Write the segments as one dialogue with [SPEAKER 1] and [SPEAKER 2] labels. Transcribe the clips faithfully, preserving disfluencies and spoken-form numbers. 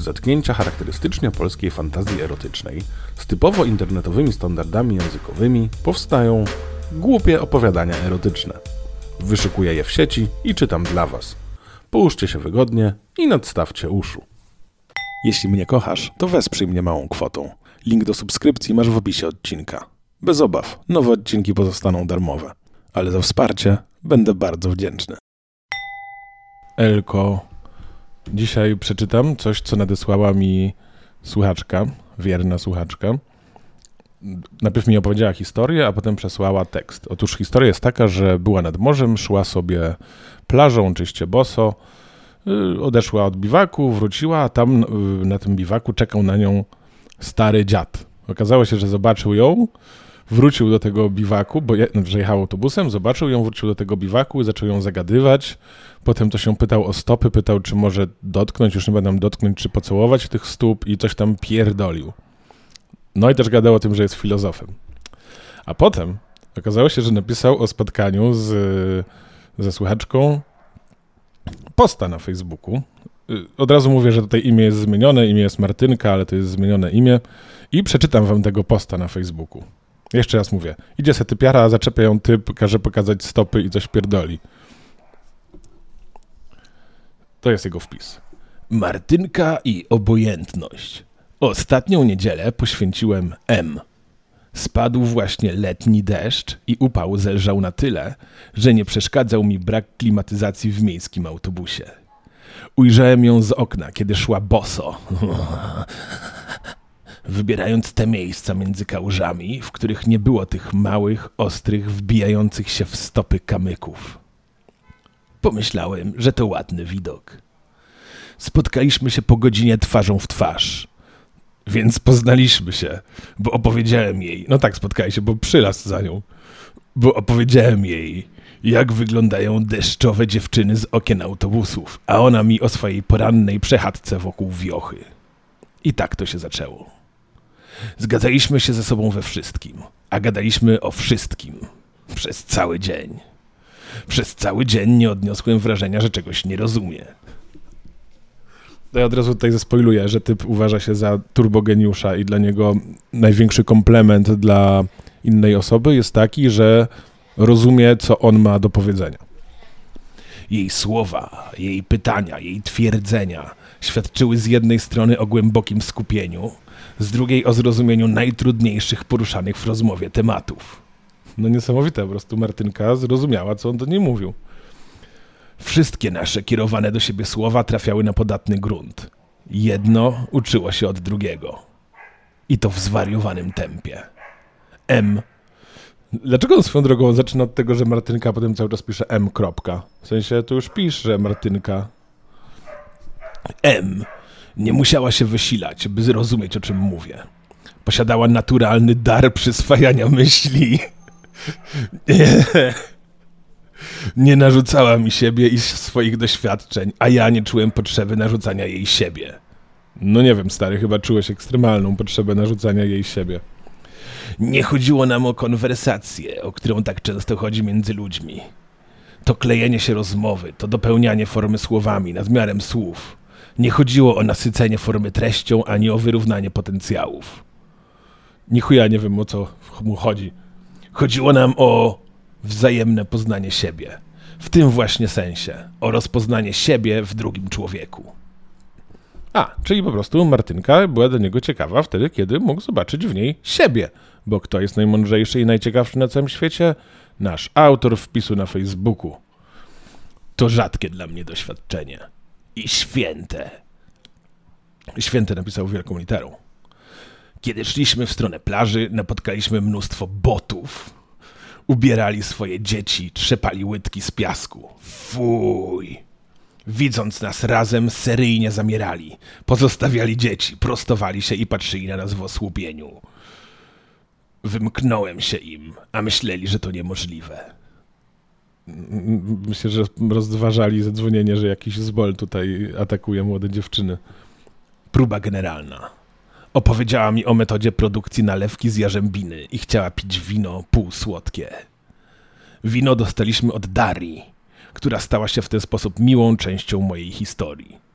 [SPEAKER 1] zetknięcia charakterystycznie polskiej fantazji erotycznej z typowo internetowymi standardami językowymi powstają głupie opowiadania erotyczne. Wyszukuję je w sieci i czytam dla Was. Połóżcie się wygodnie i nadstawcie uszu. Jeśli mnie kochasz, to wesprzyj mnie małą kwotą. Link do subskrypcji masz w opisie odcinka. Bez obaw, nowe odcinki pozostaną darmowe. Ale za wsparcie będę bardzo wdzięczny. Elko, dzisiaj przeczytam coś, co nadesłała mi słuchaczka, wierna słuchaczka. Najpierw mi opowiedziała historię, a potem przesłała tekst. Otóż historia jest taka, że była nad morzem, szła sobie plażą, oczywiście boso, odeszła od biwaku, wróciła, a tam na tym biwaku czekał na nią stary dziad. Okazało się, że zobaczył ją, wrócił do tego biwaku, bo je, że jechał autobusem, zobaczył ją, wrócił do tego biwaku i zaczął ją zagadywać. Potem to się pytał o stopy, pytał, czy może dotknąć, już nie będę dotknąć, czy pocałować tych stóp i coś tam pierdolił. No i też gadał o tym, że jest filozofem. A potem okazało się, że napisał o spotkaniu z, ze słuchaczką posta na Facebooku. Od razu mówię, że tutaj imię jest zmienione, imię jest Martynka, ale to jest zmienione imię i przeczytam wam tego posta na Facebooku. Jeszcze raz mówię. Idzie se typiara, a zaczepia ją typ, każe pokazać stopy i coś pierdoli. To jest jego wpis. Martynka i obojętność. Ostatnią niedzielę poświęciłem M. Spadł właśnie letni deszcz i upał zelżał na tyle, że nie przeszkadzał mi brak klimatyzacji w miejskim autobusie. Ujrzałem ją z okna, kiedy szła boso, wybierając te miejsca między kałużami, w których nie było tych małych, ostrych, wbijających się w stopy kamyków. Pomyślałem, że to ładny widok. Spotkaliśmy się po godzinie twarzą w twarz. Więc poznaliśmy się, bo opowiedziałem jej, no tak, spotkali się, bo przylasł za nią, bo opowiedziałem jej, jak wyglądają deszczowe dziewczyny z okien autobusów, a ona mi o swojej porannej przechadzce wokół wiochy. I tak to się zaczęło. Zgadzaliśmy się ze sobą we wszystkim, a gadaliśmy o wszystkim przez cały dzień. Przez cały dzień nie odniosłem wrażenia, że czegoś nie rozumie. Ja od razu tutaj zaspoiluję, że typ uważa się za turbogeniusza i dla niego największy komplement dla innej osoby jest taki, że rozumie, co on ma do powiedzenia. Jej słowa, jej pytania, jej twierdzenia świadczyły z jednej strony o głębokim skupieniu, z drugiej o zrozumieniu najtrudniejszych poruszanych w rozmowie tematów. No niesamowite, po prostu Martynka zrozumiała, co on do niej mówił. Wszystkie nasze kierowane do siebie słowa trafiały na podatny grunt. Jedno uczyło się od drugiego. I to w zwariowanym tempie. M. Dlaczego on swoją drogą zaczyna od tego, że Martynka, a potem cały czas pisze M. Kropka? W sensie tu już pisze Martynka. M. Nie musiała się wysilać, by zrozumieć, o czym mówię. Posiadała naturalny dar przyswajania myśli. Nie. Nie narzucała mi siebie i swoich doświadczeń, a ja nie czułem potrzeby narzucania jej siebie. No nie wiem, stary, chyba czułeś ekstremalną potrzebę narzucania jej siebie. Nie chodziło nam o konwersację, o którą tak często chodzi między ludźmi. To klejenie się rozmowy, to dopełnianie formy słowami, nadmiarem słów. Nie chodziło o nasycenie formy treścią, ani o wyrównanie potencjałów. Ni chuja nie wiem, o co mu chodzi. Chodziło nam o wzajemne poznanie siebie. W tym właśnie sensie. O rozpoznanie siebie w drugim człowieku. A, czyli po prostu Martynka była do niego ciekawa wtedy, kiedy mógł zobaczyć w niej siebie. Bo kto jest najmądrzejszy i najciekawszy na całym świecie? Nasz autor wpisu na Facebooku. To rzadkie dla mnie doświadczenie. I święte. Święte napisał wielką literą. Kiedy szliśmy w stronę plaży, napotkaliśmy mnóstwo botów. Ubierali swoje dzieci, trzepali łydki z piasku. Fuj! Widząc nas razem, seryjnie zamierali. Pozostawiali dzieci, prostowali się i patrzyli na nas w osłupieniu. Wymknąłem się im, a myśleli, że to niemożliwe. Myślę, że rozważali zadzwonienie, że jakiś zbol tutaj atakuje młode dziewczyny. Próba generalna. Opowiedziała mi o metodzie produkcji nalewki z jarzębiny i chciała pić wino półsłodkie. Wino dostaliśmy od Darii, która stała się w ten sposób miłą częścią mojej historii.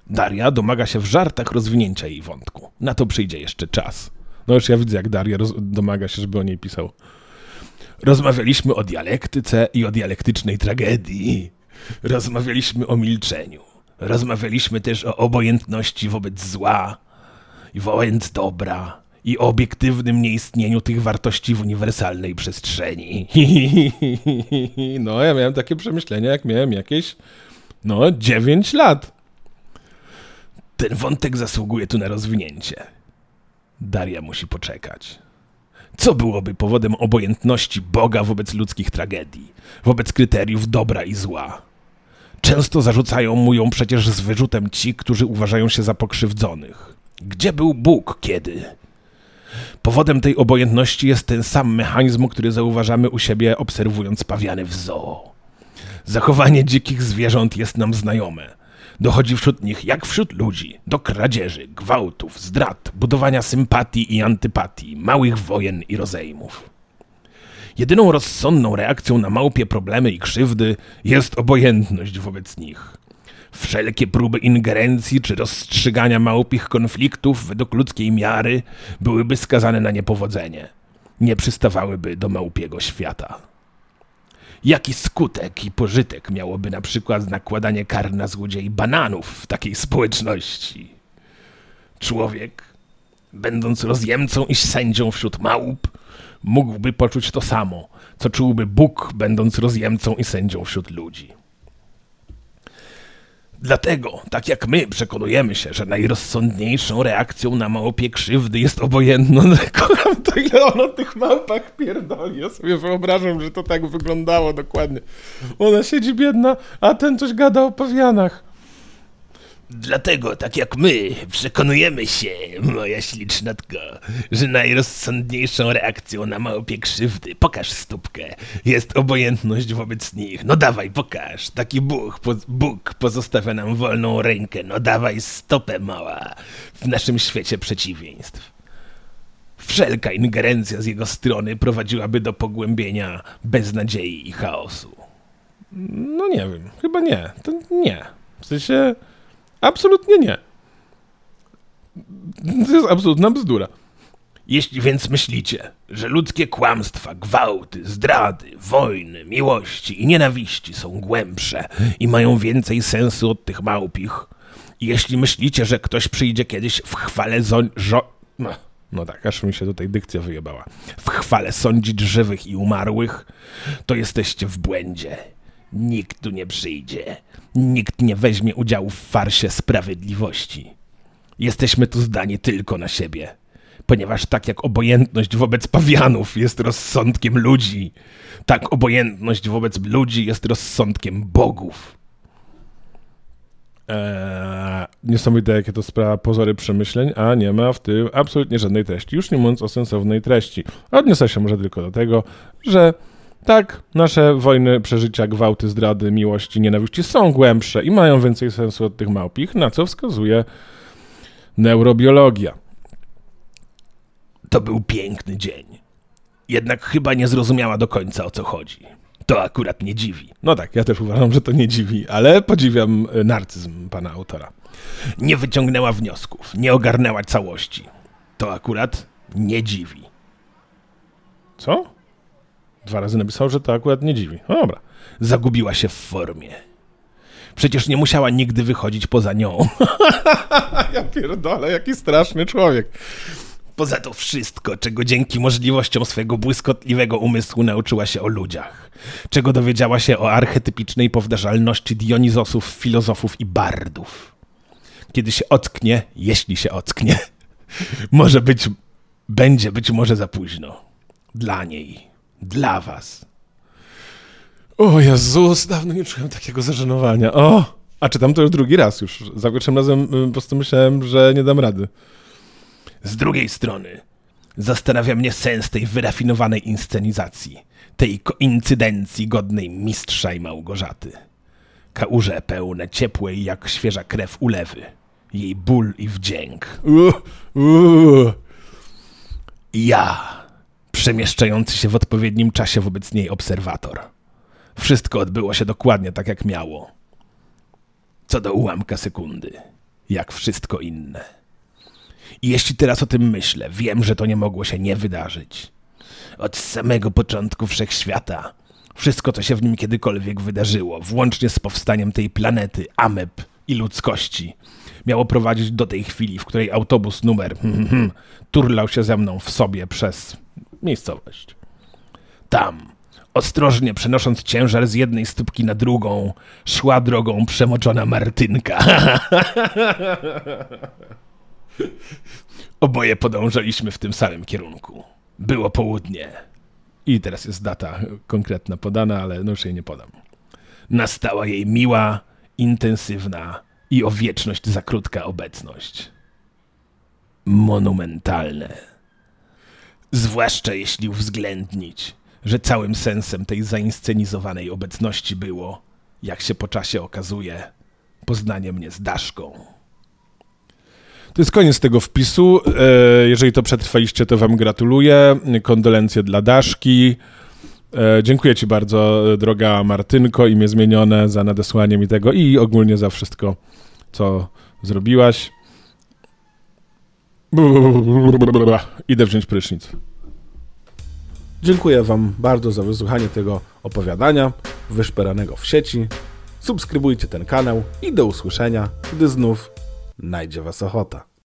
[SPEAKER 1] Daria domaga się w żartach rozwinięcia jej wątku. Na to przyjdzie jeszcze czas. No już ja widzę, jak Daria roz- domaga się, żeby o niej pisał. Rozmawialiśmy o dialektyce i o dialektycznej tragedii. Rozmawialiśmy o milczeniu. Rozmawialiśmy też o obojętności wobec zła i wobec dobra i o obiektywnym nieistnieniu tych wartości w uniwersalnej przestrzeni. No, ja miałem takie przemyślenia, jak miałem jakieś, no, dziewięć lat. Ten wątek zasługuje tu na rozwinięcie. Daria musi poczekać. Co byłoby powodem obojętności Boga wobec ludzkich tragedii, wobec kryteriów dobra i zła? Często zarzucają mu ją przecież z wyrzutem ci, którzy uważają się za pokrzywdzonych. Gdzie był Bóg kiedy? Powodem tej obojętności jest ten sam mechanizm, który zauważamy u siebie, obserwując pawiany w zoo. Zachowanie dzikich zwierząt jest nam znajome. Dochodzi wśród nich, jak wśród ludzi, do kradzieży, gwałtów, zdrad, budowania sympatii i antypatii, małych wojen i rozejmów. Jedyną rozsądną reakcją na małpie problemy i krzywdy jest obojętność wobec nich. Wszelkie próby ingerencji czy rozstrzygania małpich konfliktów według ludzkiej miary byłyby skazane na niepowodzenie. Nie przystawałyby do małpiego świata. Jaki skutek i pożytek miałoby na przykład nakładanie kar na złodziei bananów w takiej społeczności? Człowiek, będąc rozjemcą i sędzią wśród małp, mógłby poczuć to samo, co czułby Bóg, będąc rozjemcą i sędzią wśród ludzi. Dlatego, tak jak my przekonujemy się, że najrozsądniejszą reakcją na małpie krzywdy jest obojętność, kocham to, ile on o tych małpach pierdoli. Ja sobie wyobrażam, że to tak wyglądało dokładnie. Ona siedzi biedna, a ten coś gada o pawianach. Dlatego, tak jak my, przekonujemy się, moja ślicznotko, że najrozsądniejszą reakcją na małpie krzywdy, pokaż stópkę, jest obojętność wobec nich. No dawaj, pokaż. Taki Bóg, po, Bóg pozostawia nam wolną rękę. No dawaj stopę, mała, w naszym świecie przeciwieństw. Wszelka ingerencja z jego strony prowadziłaby do pogłębienia beznadziei i chaosu. No nie wiem, chyba nie. To nie. W sensie... Absolutnie nie. To jest absolutna bzdura. Jeśli więc myślicie, że ludzkie kłamstwa, gwałty, zdrady, wojny, miłości i nienawiści są głębsze i mają więcej sensu od tych małpich, i jeśli myślicie, że ktoś przyjdzie kiedyś w chwale zoń... Żo... No, no tak, aż mi się tutaj dykcja wyjebała. W chwale sądzić żywych i umarłych, to jesteście w błędzie. Nikt tu nie przyjdzie. Nikt nie weźmie udziału w farsie sprawiedliwości. Jesteśmy tu zdani tylko na siebie, ponieważ tak jak obojętność wobec pawianów jest rozsądkiem ludzi, tak obojętność wobec ludzi jest rozsądkiem bogów. Eee, niesamowite, jakie to sprawia pozory przemyśleń, a nie ma w tym absolutnie żadnej treści. Już nie mówiąc o sensownej treści. Odniosę się może tylko do tego, że tak, nasze wojny, przeżycia, gwałty, zdrady, miłości, nienawiści są głębsze i mają więcej sensu od tych małpich, na co wskazuje neurobiologia. To był piękny dzień. Jednak chyba nie zrozumiała do końca, o co chodzi. To akurat nie dziwi. No tak, ja też uważam, że to nie dziwi, ale podziwiam narcyzm pana autora. Nie wyciągnęła wniosków, nie ogarnęła całości. To akurat nie dziwi. Co? Dwa razy napisał, że to akurat nie dziwi. No dobra. Zagubiła się w formie. Przecież nie musiała nigdy wychodzić poza nią. Ja pierdolę, jaki straszny człowiek. Poza to wszystko, czego dzięki możliwościom swojego błyskotliwego umysłu nauczyła się o ludziach. Czego dowiedziała się o archetypicznej powtarzalności Dionizosów, filozofów i bardów. Kiedy się ocknie, jeśli się ocknie, może być, będzie być może za późno. Dla niej. Dla was. O Jezus, dawno nie czułem takiego zażenowania. O! A czytam to już drugi raz już. Za pierwszym razem po prostu myślałem, że nie dam rady. Z drugiej strony zastanawia mnie sens tej wyrafinowanej inscenizacji, tej koincydencji godnej mistrza i Małgorzaty. Kałuże pełne ciepłej jak świeża krew ulewy. Jej ból i wdzięk. Uh, uh. Ja... przemieszczający się w odpowiednim czasie wobec niej obserwator. Wszystko odbyło się dokładnie tak, jak miało. Co do ułamka sekundy. jak wszystko inne. I jeśli teraz o tym myślę, wiem, że to nie mogło się nie wydarzyć. Od samego początku wszechświata, wszystko, co się w nim kiedykolwiek wydarzyło, włącznie z powstaniem tej planety, ameb i ludzkości, miało prowadzić do tej chwili, w której autobus numer hmm, hmm, turlał się ze mną w sobie przez miejscowość. Tam, ostrożnie przenosząc ciężar z jednej stópki na drugą, szła drogą przemoczona Martynka. Oboje podążaliśmy w tym samym kierunku. Było południe. I teraz jest data konkretna podana, ale no już jej nie podam. Nastała jej miła, intensywna i o wieczność za krótka obecność. Monumentalne. Zwłaszcza jeśli uwzględnić, że całym sensem tej zainscenizowanej obecności było, jak się po czasie okazuje, poznanie mnie z Daszką.
[SPEAKER 2] To jest koniec tego wpisu. Jeżeli to przetrwaliście, to wam gratuluję. Kondolencje dla Daszki. Dziękuję ci bardzo, droga Martynko, imię zmienione, za nadesłanie mi tego i ogólnie za wszystko, co zrobiłaś. Idę wziąć prysznic. Dziękuję wam bardzo za wysłuchanie tego opowiadania wyszperanego w sieci. Subskrybujcie ten kanał i do usłyszenia, gdy znów najdzie was ochota.